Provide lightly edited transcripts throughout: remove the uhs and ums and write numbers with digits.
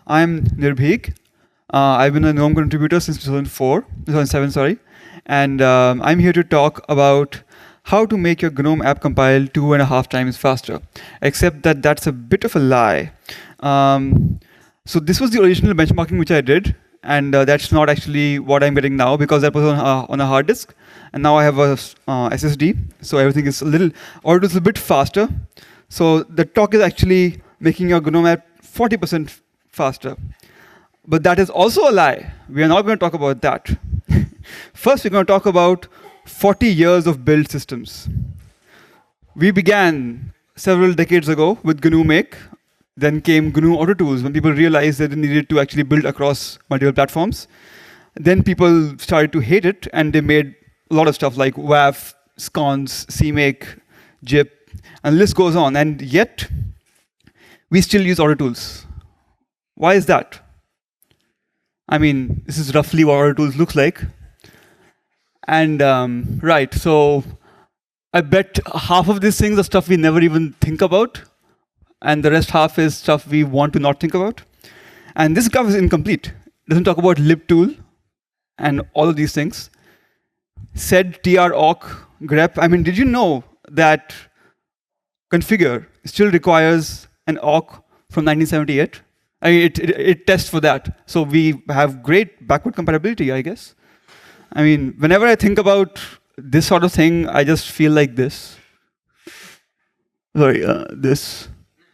I'm Nirbhik. I've been a GNOME contributor since 2007, sorry. And I'm here to talk about how to make your GNOME app compile 2.5 times faster. Except that that's a bit of a lie. So this was the original benchmarking which I did, and that's not actually what I'm getting now because that was on a hard disk, and now I have a SSD, so everything is a bit faster. So the talk is actually making your GNOME app 40% faster. But that is also a lie. We are not going to talk about that. First, we're going to talk about 40 years of build systems. We began several decades ago with GNU Make. Then came GNU AutoTools when people realized that they needed to actually build across multiple platforms. Then people started to hate it, and they made a lot of stuff like WAF, Sconce, CMake, JIP, and the list goes on. And yet, we still use AutoTools. Why is that? I mean, this is roughly what AutoTools looks like. And right, so I bet half of these things are stuff we never even think about, and the rest half is stuff we want to not think about. And this graph is incomplete. It doesn't talk about libtool and all of these things. Sed, tr, awk, grep. I mean, did you know that configure still requires an awk from 1978? I mean, it tests for that. So we have great backward compatibility, I guess. I mean, whenever I think about this sort of thing, I just feel like this. Sorry, this.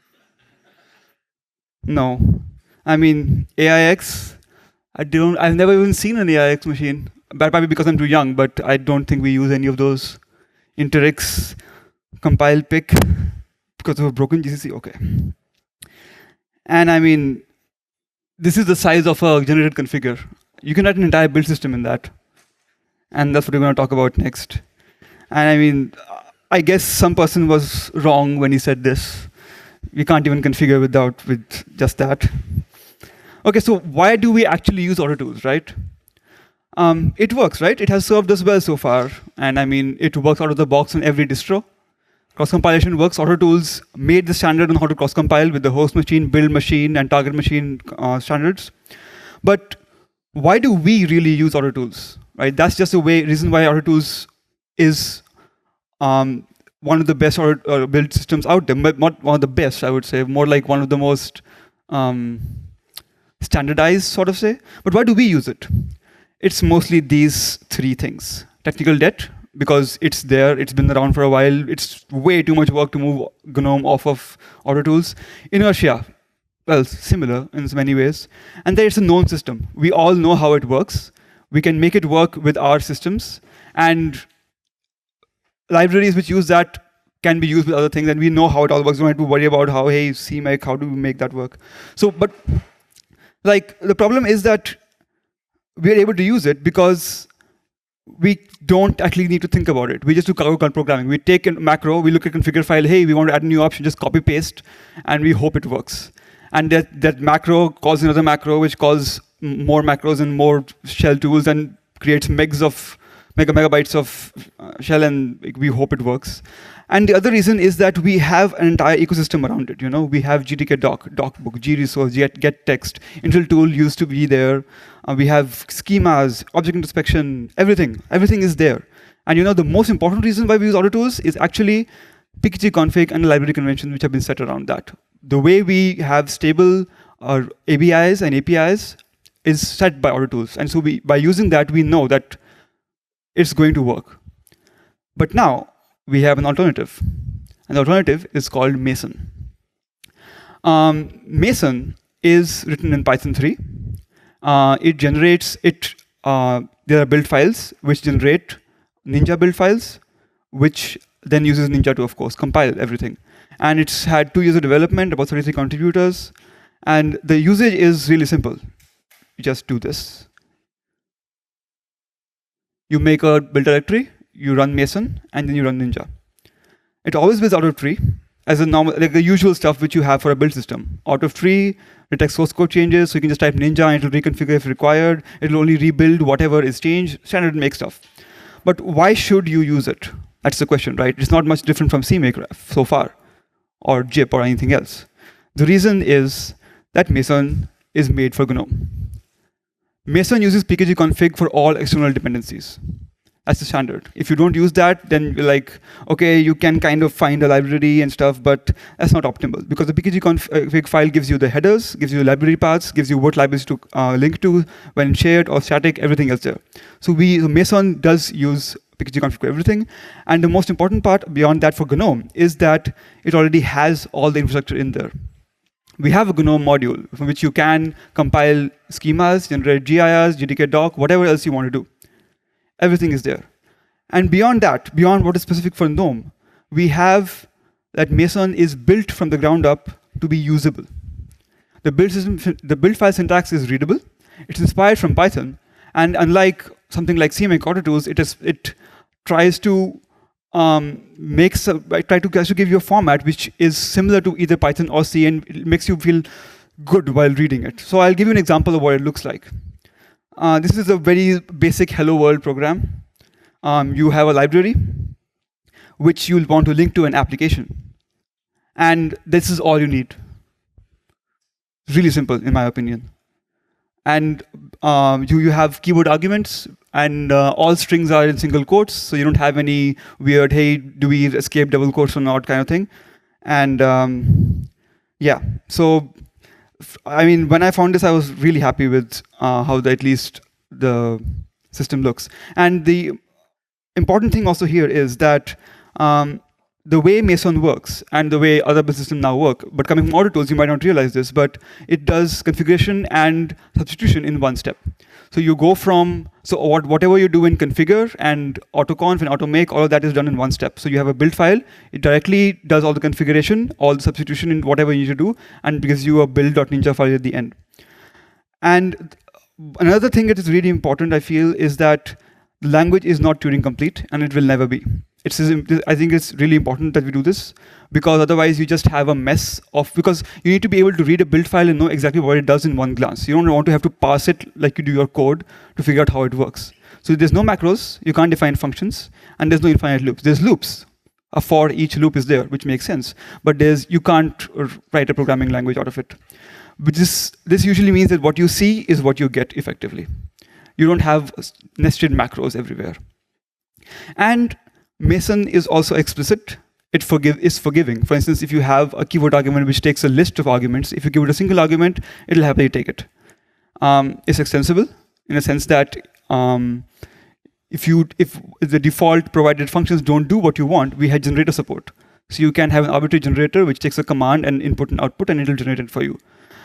No. I mean, AIX, I've never even seen an AIX machine. Probably because I'm too young, but I don't think we use any of those. Interix, compile pick, because of a broken GCC, okay. And I mean, this is the size of a generated configure. You can write an entire build system in that. And that's what we're going to talk about next. And I mean, I guess some person was wrong when he said this. We can't even configure with just that. Okay, so why do we actually use AutoTools, right? It works, right? It has served us well so far. And I mean, it works out of the box on every distro. Cross-compilation works. AutoTools made the standard on how to cross-compile with the host machine, build machine, and target machine standards. But why do we really use AutoTools? Right? That's just a reason why AutoTools is one of the best build systems out there, but not one of the best, I would say, more like one of the most standardized, sort of say. But why do we use it? It's mostly these three things. Technical debt, because it's there, it's been around for a while, it's way too much work to move GNOME off of AutoTools. Inertia, well, similar in many ways. And there it's a known system. We all know how it works. We can make it work with our systems. And libraries which use that can be used with other things, and we know how it all works. We don't have to worry about how, hey, CMake, how do we make that work? So, but like the problem is that we are able to use it because we don't actually need to think about it. We just do code programming. We take a macro, we look at configure file, hey, we want to add a new option, just copy paste, and we hope it works. And that macro calls another macro, which calls more macros and more shell tools and creates megabytes of shell, and we hope it works. And the other reason is that we have an entire ecosystem around it. You know, we have GTK doc, docbook, gResource, get text, Intel tool used to be there. We have schemas, object introspection, everything. Everything is there. And you know, the most important reason why we use AutoTools is actually pkgconfig and library conventions which have been set around that. The way we have stable ABIs and APIs is set by AutoTools. And so by using that, we know that it's going to work. But now we have an alternative. And the alternative is called Mason. Mason is written in Python 3. It generates there are build files which generate Ninja build files, which then uses Ninja to, of course, compile everything. And it's had 2 years of development, about 33 contributors. And the usage is really simple. You just do this. You make a build directory, you run Mason, and then you run Ninja. It always builds out of tree, as a normal, like the usual stuff which you have for a build system. Out of tree, detects source code changes, so you can just type Ninja and it'll reconfigure if required. It'll only rebuild whatever is changed, standard make stuff. But why should you use it? That's the question, right? It's not much different from CMake so far, or JIP or anything else. The reason is that Mason is made for GNOME. Meson uses pkgconfig for all external dependencies. That's the standard. If you don't use that, then you're like, okay, you can kind of find a library and stuff, but that's not optimal because the pkgconfig file gives you the headers, gives you library paths, gives you what libraries to link to when shared or static, everything else there. So Meson does use pkgconfig for everything. And the most important part beyond that for GNOME is that it already has all the infrastructure in there. We have a GNOME module from which you can compile schemas, generate GIRs, GTK doc, whatever else you want to do. Everything is there. And beyond that, beyond what is specific for GNOME, we have that Meson is built from the ground up to be usable. The build file syntax is readable. It's inspired from Python. And unlike something like CMake AutoTools, it tries to try to give you a format which is similar to either Python or C, and it makes you feel good while reading it. So I'll give you an example of what it looks like. This is a very basic Hello World program. You have a library which you'll want to link to an application. And this is all you need. Really simple, in my opinion. And you have keyword arguments, and all strings are in single quotes, so you don't have any weird, hey, do we escape double quotes or not kind of thing. And yeah, so I mean, when I found this, I was really happy with how at least the system looks. And the important thing also here is that the way Meson works and the way other business systems now work, but coming from AutoTools, you might not realize this, but it does configuration and substitution in one step. So you go from, whatever you do in configure and autoconf and automake, all of that is done in one step. So you have a build file, it directly does all the configuration, all the substitution in whatever you need to do, and gives you a build.ninja file at the end. And another thing that is really important, I feel, is that the language is not Turing complete, and it will never be. I think it's really important that we do this, because otherwise you just have a mess of, because you need to be able to read a build file and know exactly what it does in one glance. You don't want to have to parse it like you do your code to figure out how it works. So there's no macros, you can't define functions, and there's no infinite loops. There's loops. A for each loop is there, which makes sense. But you can't write a programming language out of it. But this usually means that what you see is what you get effectively. You don't have nested macros everywhere. And Meson is also explicit. It is forgiving. For instance, if you have a keyword argument which takes a list of arguments, if you give it a single argument, it'll happily take it. It's extensible in a sense that if the default provided functions don't do what you want, we had generator support. So you can have an arbitrary generator which takes a command and input and output, and it'll generate it for you.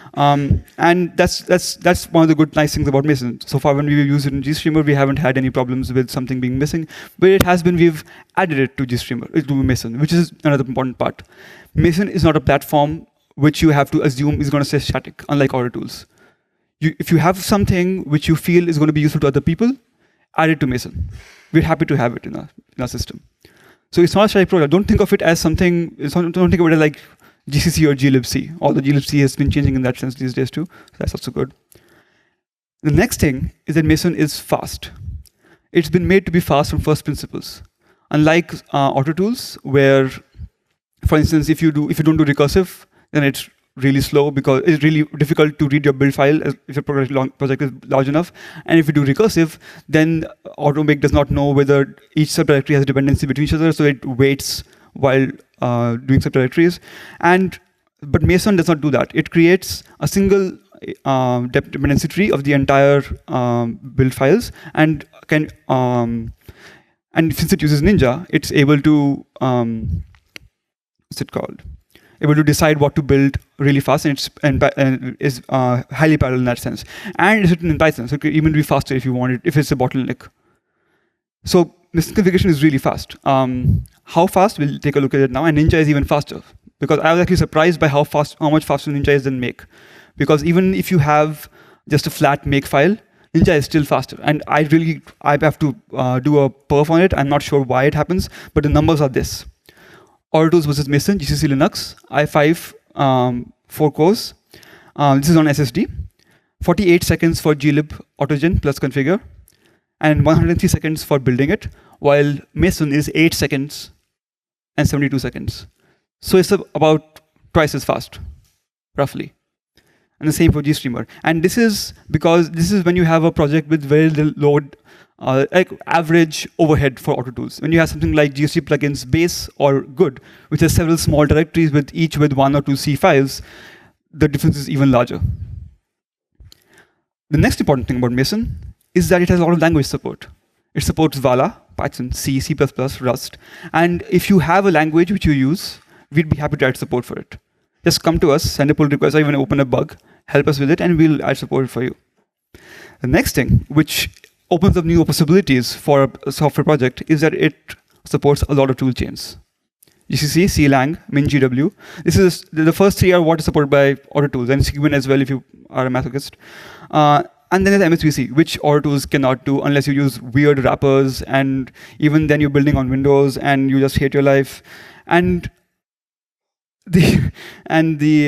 And that's one of the nice things about Meson. So far, when we've used it in GStreamer, we haven't had any problems with something being missing. But it has been, we've added it to GStreamer, to Meson, which is another important part. Meson is not a platform which you have to assume is going to stay static, unlike AutoTools. If you have something which you feel is going to be useful to other people, add it to Meson. We're happy to have it in our system. So it's not a static program. Don't think of it as something, don't think of it as like GCC or glibc. Although glibc has been changing in that sense these days too. So that's also good. The next thing is that Meson is fast. It's been made to be fast from first principles. Unlike AutoTools, where, for instance, if you don't do recursive, then it's really slow because it's really difficult to read your build file if your project is large enough. And if you do recursive, then Automake does not know whether each subdirectory has a dependency between each other, so it waits while doing subdirectories. But Meson does not do that. It creates a single dependency tree of the entire build files, and since it uses Ninja, it's able to what's it called? Able to decide what to build really fast, and is highly parallel in that sense. And it's written in Python, so it could even be faster if you want it, if it's a bottleneck. So this configuration is really fast. How fast? We'll take a look at it now. And Ninja is even faster, because I was actually surprised by how much faster Ninja is than Make. Because even if you have just a flat Make file, Ninja is still faster. And I have to do a perf on it. I'm not sure why it happens, but the numbers are this. AutoTools versus Meson, GCC Linux, i5, 4 cores. This is on SSD. 48 seconds for glib autogen plus configure, and 103 seconds for building it, while Meson is 8 seconds and 72 seconds. So it's about twice as fast, roughly. And the same for GStreamer. And this is because this is when you have a project with very little load, like average overhead for Auto Tools. When you have something like GST plugins base or good, which has several small directories with each with 1 or 2 C files, the difference is even larger. The next important thing about Mason is that it has a lot of language support. It supports Vala, Python, C, C++, Rust. And if you have a language which you use, we'd be happy to add support for it. Just come to us, send a pull request, or even open a bug, help us with it, and we'll add support for you. The next thing, which opens up new possibilities for a software project, is that it supports a lot of tool chains. GCC, CLang, MinGW. This is the first 3 are what is supported by Auto Tools, and Cubin as well if you are a masochist. And then there's MSVC, which Auto Tools cannot do unless you use weird wrappers, and even then you're building on Windows and you just hate your life. And we have 3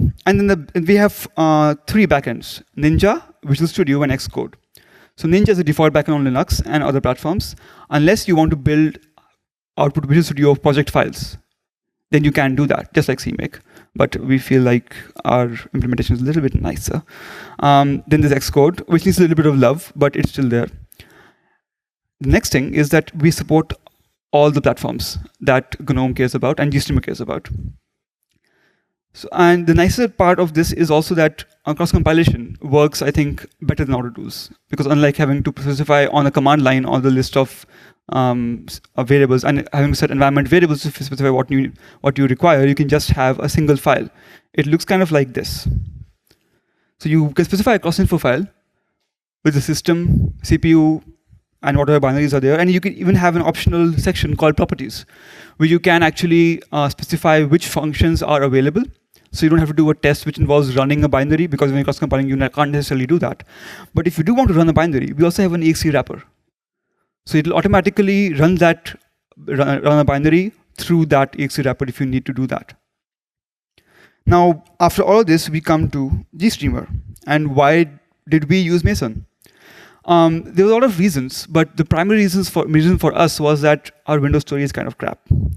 backends: Ninja, Visual Studio, and Xcode. So Ninja is the default backend on Linux and other platforms. Unless you want to build output Visual Studio project files, then you can do that, just like CMake. But we feel like our implementation is a little bit nicer. Then there's Xcode, which needs a little bit of love, but it's still there. The next thing is that we support all the platforms that GNOME cares about and GStreamer cares about. So, and the nicer part of this is also that cross-compilation works, I think, better than Auto Tools. Because unlike having to specify on a command line on the list of variables and having to set environment variables to specify what you require, you can just have a single file. It looks kind of like this. So you can specify a cross-info file with the system, CPU, and whatever binaries are there. And you can even have an optional section called properties, where you can actually specify which functions are available. So you don't have to do a test which involves running a binary, because when you're cross-compiling, you can't necessarily do that. But if you do want to run a binary, we also have an exe wrapper. So it'll automatically run a binary through that exe wrapper if you need to do that. Now, after all of this, we come to GStreamer. And why did we use Mason? There were a lot of reasons, but the primary reason for us was that our Windows story is kind of crap.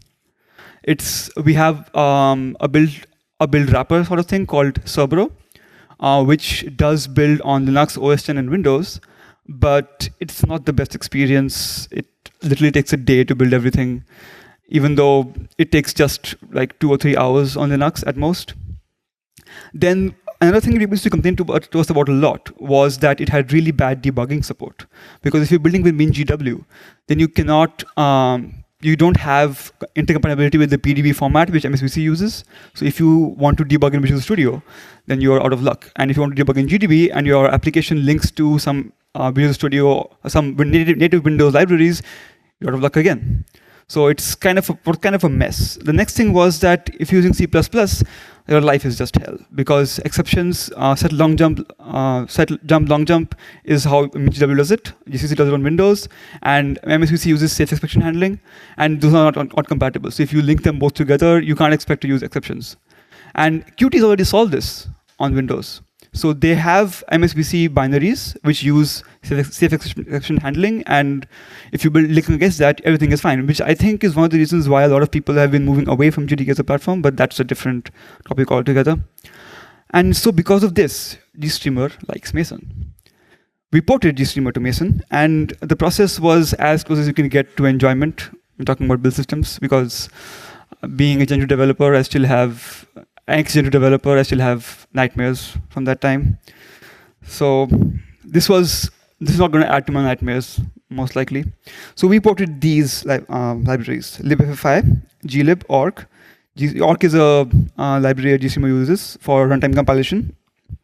We have a build wrapper sort of thing called Cerbero, which does build on Linux, OS X, and Windows, but it's not the best experience. It literally takes a day to build everything, even though it takes just like 2 or 3 hours on Linux at most. Then another thing people used to complain to us about a lot was that it had really bad debugging support. Because if you're building with MinGW, then you cannot, you don't have intercompatibility with the PDB format, which MSVC uses. So if you want to debug in Visual Studio, then you're out of luck. And if you want to debug in GDB and your application links to some Visual Studio, some native Windows libraries, you're out of luck again. So it's kind of a mess. The next thing was that if you're using C++, your life is just hell, because exceptions, set long jump, long jump is how MGW does it. GCC does it on Windows, and MSVC uses safe exception handling, and those are not compatible. So if you link them both together, you can't expect to use exceptions. And Qt's already solved this on Windows. So they have MSVC binaries which use safe exception handling, and if you build linking against that, everything is fine, which I think is one of the reasons why a lot of people have been moving away from GTK as a platform, but that's a different topic altogether. And so because of this, GStreamer likes Mason. We ported GStreamer to Mason, and the process was as close as you can get to enjoyment. I'm talking about build systems, because being a Gentoo developer, I still have ex-Gentoo developer, I still have nightmares from that time. So this is not going to add to my nightmares, most likely. So we ported these libraries: libffi, glib, orc. Orc is a library GStreamer uses for runtime compilation.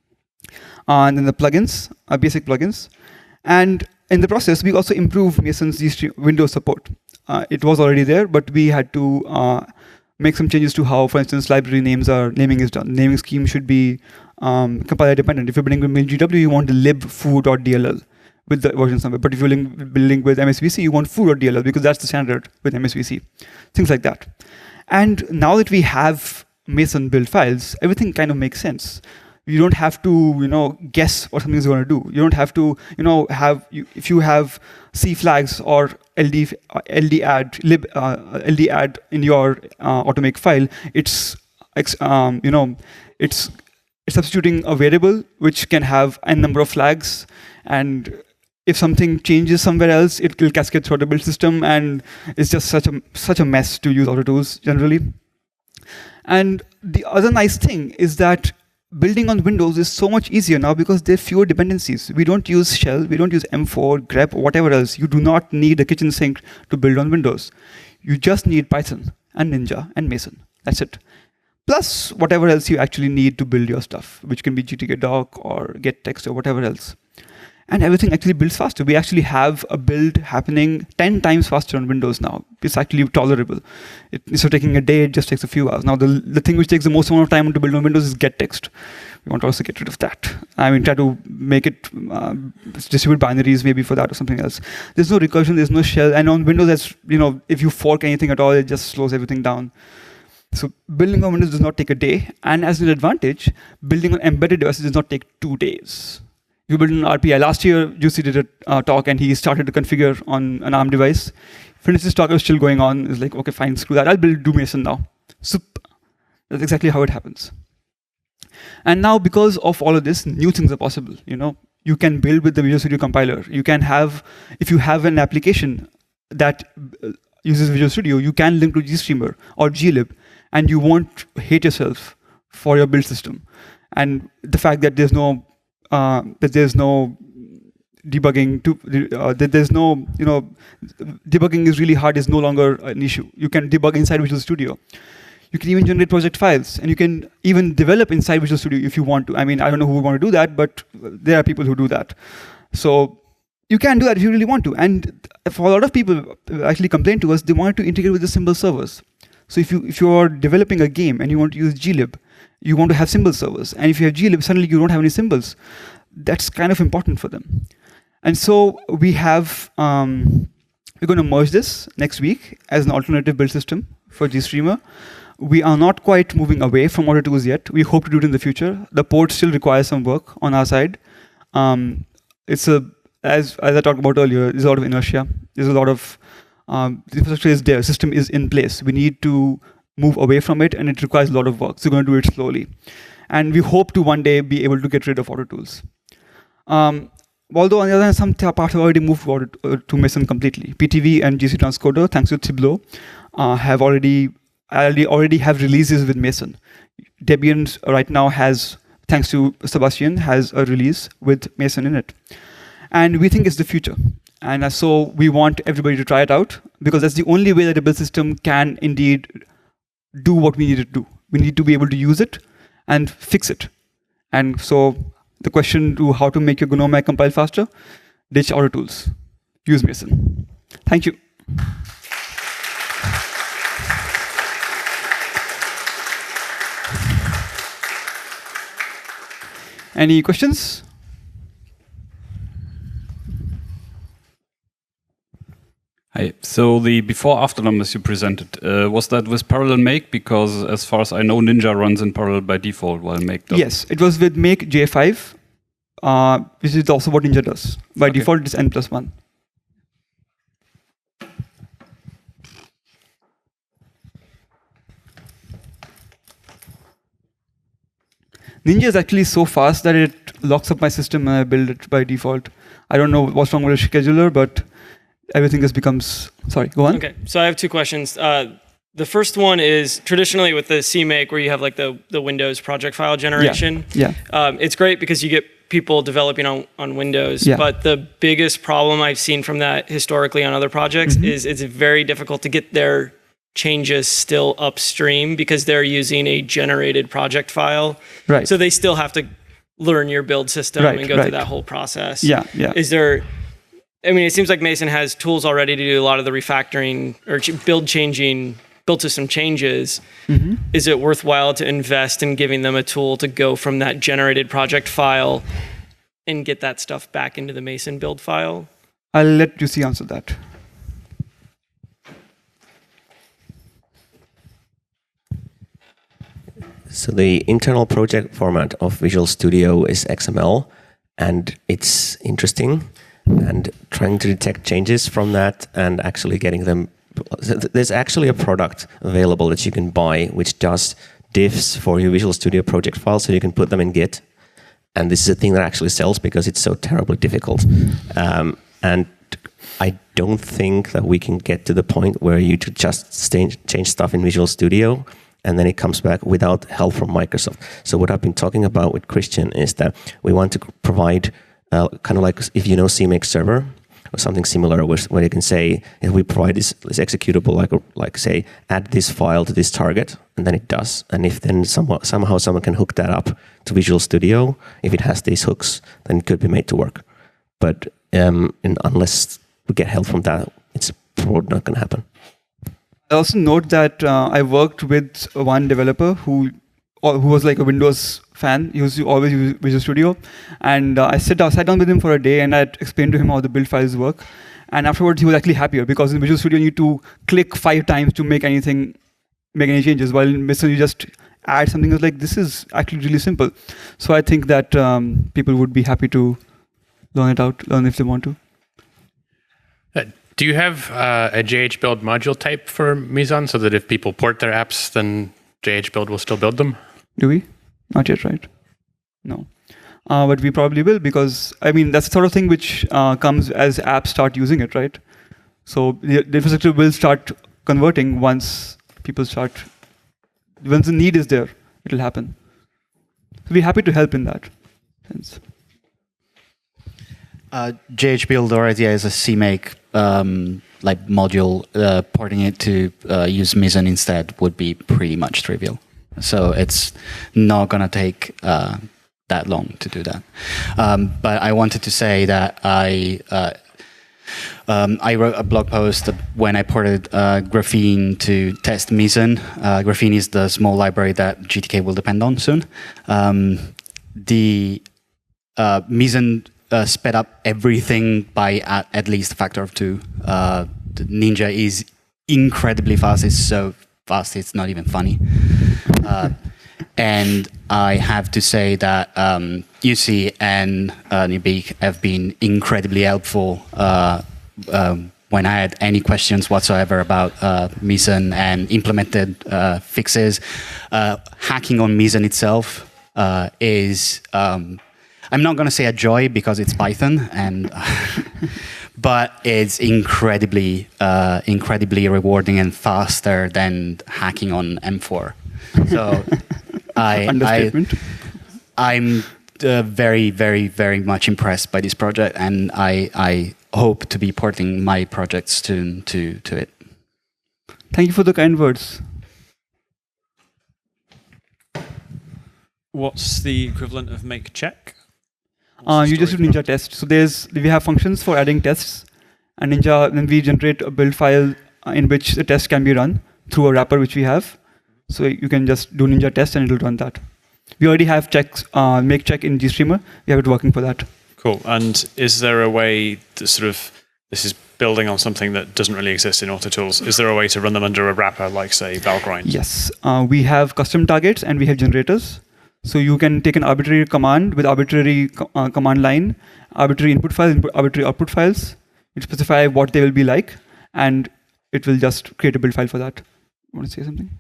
And then the plugins, basic plugins. And in the process, we also improved Mason's Windows support. It was already there, but we had to make some changes to how, for instance, library naming is done. Naming scheme should be compiler dependent. If you're building with MinGW, you want the lib foo.dll with the version number. But if you're building with MSVC, you want foo.dll because that's the standard with MSVC. Things like that. And now that we have Mason build files, everything kind of makes sense. You don't have to, guess what something is going to do. You don't have to, if you have C flags or LD add in your automake file, it's it's substituting a variable which can have a number of flags, and if something changes somewhere else, it will cascade throughout the build system, and it's just such a mess to use AutoTools generally. And the other nice thing is that building on Windows is so much easier now because there are fewer dependencies. We don't use shell, we don't use M4, grep, or whatever else. You do not need a kitchen sink to build on Windows. You just need Python and Ninja and Mason. That's it. Plus whatever else you actually need to build your stuff, which can be GTK-doc or gettext or whatever else. And everything actually builds faster. We actually have a build happening 10 times faster on Windows now. It's actually tolerable. Instead of taking a day, it just takes a few hours. Now, the thing which takes the most amount of time to build on Windows is gettext. We want to also get rid of that. I mean, try to make it distribute binaries maybe for that or something else. There's no recursion, there's no shell. And on Windows, that's, if you fork anything at all, it just slows everything down. So building on Windows does not take a day. And as an advantage, building on embedded devices does not take 2 days. You build an RPI. Last year, Juicy did a talk, and he started to configure on an ARM device. Finished his talk, was still going on. It's like, okay, fine, screw that. I'll do Mason now. Soup. That's exactly how it happens. And now, because of all of this, new things are possible. You can build with the Visual Studio compiler. You can have, if you have an application that uses Visual Studio, you can link to GStreamer or glib, and you won't hate yourself for your build system. And the fact that there's no debugging, debugging is really hard, is no longer an issue. You can debug inside Visual Studio. You can even generate project files, and you can even develop inside Visual Studio if you want to. I mean, I don't know who would want to do that, but there are people who do that. So you can do that if you really want to. And for a lot of people actually complain to us, they want to integrate with the symbol servers. So if you are developing a game and you want to use glib, you want to have symbol servers. And if you have glib, suddenly you don't have any symbols. That's kind of important for them. And so we have, we're going to merge this next week as an alternative build system for GStreamer. We are not quite moving away from AutoTools yet. We hope to do it in the future. The port still requires some work on our side. As I talked about earlier, there's a lot of inertia. There's a lot of, the infrastructure is there, system is in place. We need to move away from it, and it requires a lot of work. So we're going to do it slowly. And we hope to one day be able to get rid of AutoTools. Although on the other hand, some parts have already moved to Mason completely. PTV and GC Transcoder, thanks to Thiblo, have already have releases with Mason. Debian right now has, thanks to Sebastian, has a release with Mason in it. And we think it's the future. And so we want everybody to try it out, because that's the only way that a build system can indeed do what we need it to do. We need to be able to use it and fix it. And so the question to how to make your GNOME Mac compile faster, ditch AutoTools. Use Mason. Thank you. Any questions? Hi. So the before-after numbers you presented, was that with Parallel Make? Because as far as I know, Ninja runs in parallel by default while Make doesn't. Yes, it was with Make J5, which is also what Ninja does. By default, it's n+1. Ninja is actually so fast that it locks up my system and I build it by default. I don't know what's wrong with the scheduler, but everything just becomes, sorry, go on. Okay, so I have 2 questions. The first one is traditionally with the CMake where you have like the Windows project file generation. Yeah. It's great because you get people developing on Windows, but the biggest problem I've seen from that historically on other projects is it's very difficult to get their changes still upstream because they're using a generated project file. Right. So they still have to learn your build system and go through that whole process. Yeah. Is there, I mean, it seems like Mason has tools already to do a lot of the refactoring or build system changes. Is it worthwhile to invest in giving them a tool to go from that generated project file and get that stuff back into the Mason build file? I'll let Juicy answer that. So the internal project format of Visual Studio is XML, and it's interesting. And trying to detect changes from that and actually getting them. There's actually a product available that you can buy which does diffs for your Visual Studio project files so you can put them in Git. And this is a thing that actually sells because it's so terribly difficult. And I don't think that we can get to the point where you just change stuff in Visual Studio and then it comes back without help from Microsoft. So what I've been talking about with Christian is that we want to provide kind of like if you know CMake Server or something similar, where you can say if we provide this executable, like say add this file to this target, and then it does. And if then somehow someone can hook that up to Visual Studio, if it has these hooks, then it could be made to work. But unless we get help from that, it's probably not going to happen. I also note that I worked with one developer who was like a Windows fan. He used to always use Visual Studio. And I sat down with him for a day and I explained to him how the build files work. And afterwards, he was actually happier because in Visual Studio, you need to click 5 times to make any changes. While in Mason, you just add something that's like, this is actually really simple. So I think that people would be happy to learn if they want to. Do you have a JHBuild module type for Meson so that if people port their apps, then JHBuild will still build them? Do we? Not yet, right? No. But we probably will because, I mean, that's the sort of thing which comes as apps start using it, right? So the infrastructure will start converting once the need is there, it'll happen. So we're happy to help in that sense. JHBuild already has a CMake like module. Porting it to use Meson instead would be pretty much trivial. So it's not going to take that long to do that. But I wanted to say that I wrote a blog post when I ported Graphene to test Meson. Graphene is the small library that GTK will depend on soon. The Meson sped up everything by at least a factor of 2. The Ninja is incredibly fast. It's so fast, it's not even funny. And I have to say that UC and Nubik have been incredibly helpful when I had any questions whatsoever about Meson and implemented fixes. Hacking on Meson itself is... I'm not going to say a joy because it's Python, but it's incredibly rewarding and faster than hacking on M4. So I'm very, very, very much impressed by this project, and I hope to be porting my projects soon to it. Thank you for the kind words. What's the equivalent of make check? You just do Ninja test. So we have functions for adding tests, and Ninja, then we generate a build file in which the test can be run through a wrapper which we have. So you can just do Ninja test and it'll run that. We already have checks, make check in GStreamer. We have it working for that. Cool. And is there a way to this is building on something that doesn't really exist in AutoTools. Is there a way to run them under a wrapper like, say, Valgrind? Yes. We have custom targets and we have generators. So you can take an arbitrary command with arbitrary command line, arbitrary input files, arbitrary output files. You specify what they will be like, and it will just create a build file for that. You want to say something?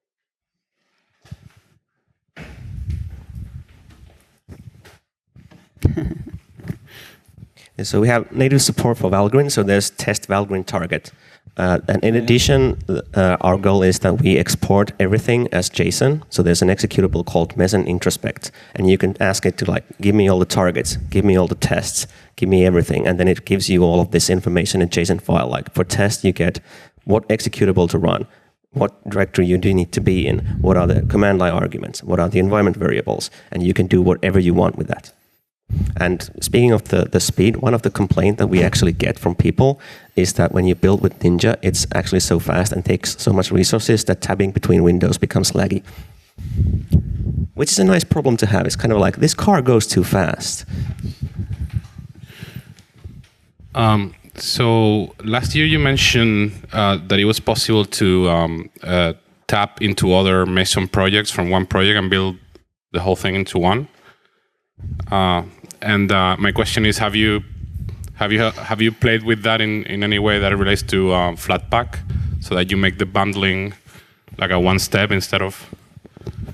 So we have native support for Valgrind, so there's test Valgrind target. And in addition, our goal is that we export everything as JSON. So there's an executable called Meson introspect, and you can ask it to give me all the targets, give me all the tests, give me everything, and then it gives you all of this information in JSON file. Like for test, you get what executable to run, what directory you do need to be in, what are the command line arguments, what are the environment variables, and you can do whatever you want with that. And speaking of the speed, one of the complaints that we actually get from people is that when you build with Ninja, it's actually so fast and takes so much resources that tabbing between windows becomes laggy. Which is a nice problem to have. It's kind of like, this car goes too fast. So last year you mentioned that it was possible to tap into other Meson projects from one project and build the whole thing into one. And my question is, have you played with that in any way that relates to Flatpak, so that you make the bundling like a one step instead of?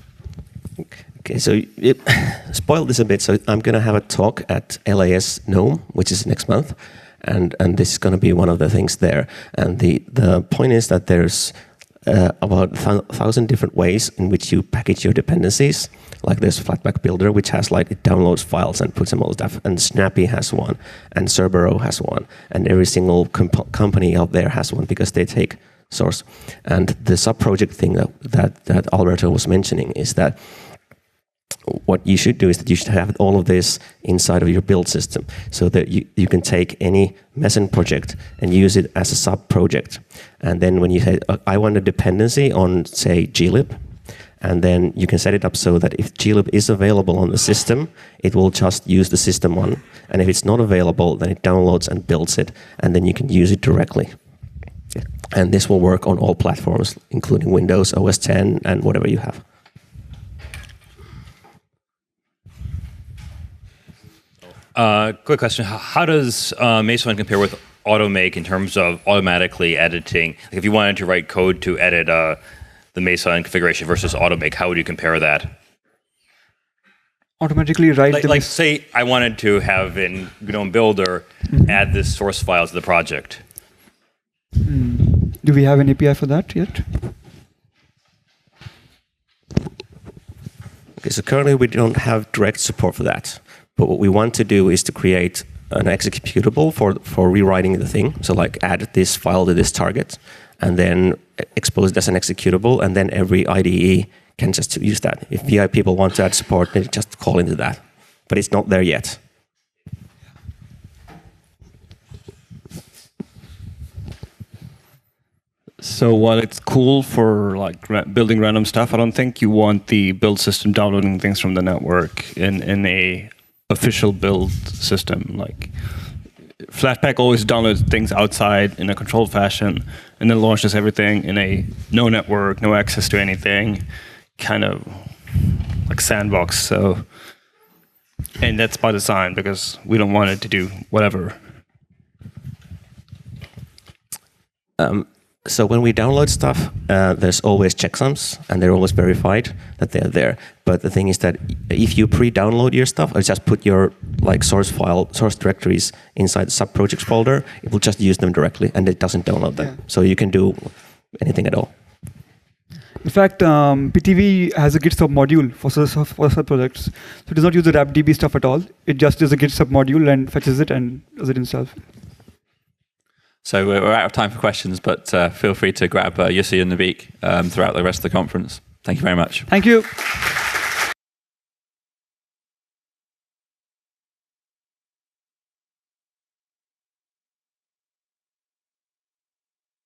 Okay, so it spoiled this a bit. So I'm going to have a talk at LAS Gnome, which is next month, and this is going to be one of the things there. And the point is that there's about 1,000 different ways in which you package your dependencies. Like there's Flatpak Builder, which has like it downloads files and puts them all stuff. And Snappy has one, and Cerbero has one, and every single company out there has one because they take source. And the sub-project thing that Alberto was mentioning is that what you should do is that you should have all of this inside of your build system so that you can take any Meson project and use it as a sub-project. And then when you say, I want a dependency on, say, glib, and then you can set it up so that if glib is available on the system, it will just use the system one. And if it's not available, then it downloads and builds it, and then you can use it directly. And this will work on all platforms, including Windows, OS 10, and whatever you have. Quick question. How does Meson compare with Automake in terms of automatically editing? Like if you wanted to write code to edit the Meson configuration versus Automake, how would you compare that? Automatically write like say I wanted to have in GNOME Builder add this source file to the project. Do we have an API for that yet? Okay, so currently we don't have direct support for that. But what we want to do is to create an executable for rewriting the thing. So like add this file to this target and then expose it as an executable, and then every IDE can just use that. If VI people want to add support, they just call into that. But it's not there yet. So while it's cool for like building random stuff, I don't think you want the build system downloading things from the network in a official build system. Like Flatpak always downloads things outside in a controlled fashion and then launches everything in a no network, no access to anything, kind of like sandbox. So, and that's by design because we don't want it to do whatever. So when we download stuff, there's always checksums, and they're always verified that they're there. But the thing is that if you pre-download your stuff, or just put your like source directories inside the sub-projects folder, it will just use them directly, and it doesn't download them. Yeah. So you can do anything at all. In fact, PTV has a Git submodule for sub-projects. So it does not use the RapDB stuff at all. It just does a Git submodule and fetches it and does it himself. So we're out of time for questions, but feel free to grab Jussi and Navik throughout the rest of the conference. Thank you very much. Thank you.